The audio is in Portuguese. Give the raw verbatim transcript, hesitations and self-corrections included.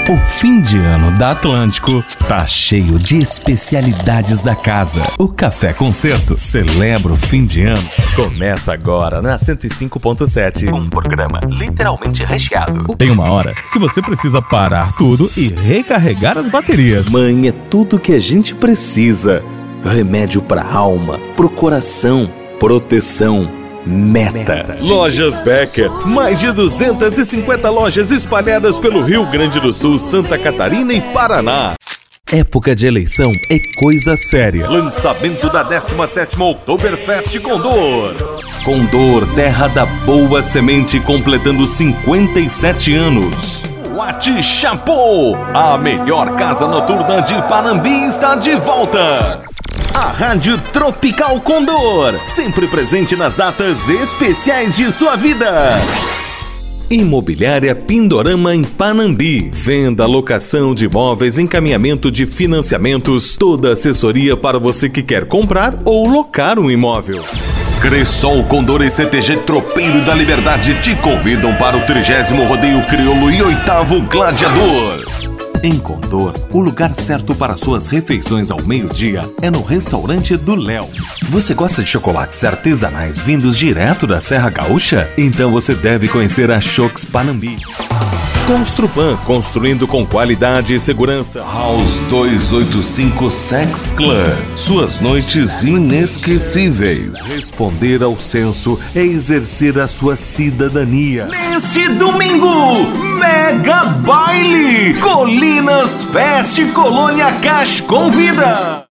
O fim de ano da Atlântico tá cheio de especialidades da casa. O Café Concerto celebra o fim de ano. Começa agora na cento e cinco ponto sete. Um programa literalmente recheado. Tem uma hora que você precisa parar tudo e recarregar as baterias. Mãe é tudo que a gente precisa. Remédio pra alma, pro coração, proteção. Meta. Lojas Becker, mais de duzentas e cinquenta lojas espalhadas pelo Rio Grande do Sul, Santa Catarina e Paraná. Época de eleição é coisa séria. Lançamento da décima sétima Oktoberfest Condor. Condor, terra da boa semente, completando cinquenta e sete anos. What Chapô, a melhor casa noturna de Panambi está de volta. A Rádio Tropical Condor, sempre presente nas datas especiais de sua vida. Imobiliária Pindorama em Panambi. Venda, locação de imóveis, encaminhamento de financiamentos, toda assessoria para você que quer comprar ou locar um imóvel. Cressol Condor e C T G Tropeiro da Liberdade te convidam para o trigésimo Rodeio Crioulo e oitavo Gladiador. Em Condor, o lugar certo para suas refeições ao meio-dia é no Restaurante do Léo. Você gosta de chocolates artesanais vindos direto da Serra Gaúcha? Então você deve conhecer a Chox Panambi. Construpan, construindo com qualidade e segurança. House duzentos e oitenta e cinco Sex Club. Suas noites inesquecíveis. Responder ao censo é exercer a sua cidadania. Neste domingo, Mega Baile! Colinas Fest Colônia Cash convida!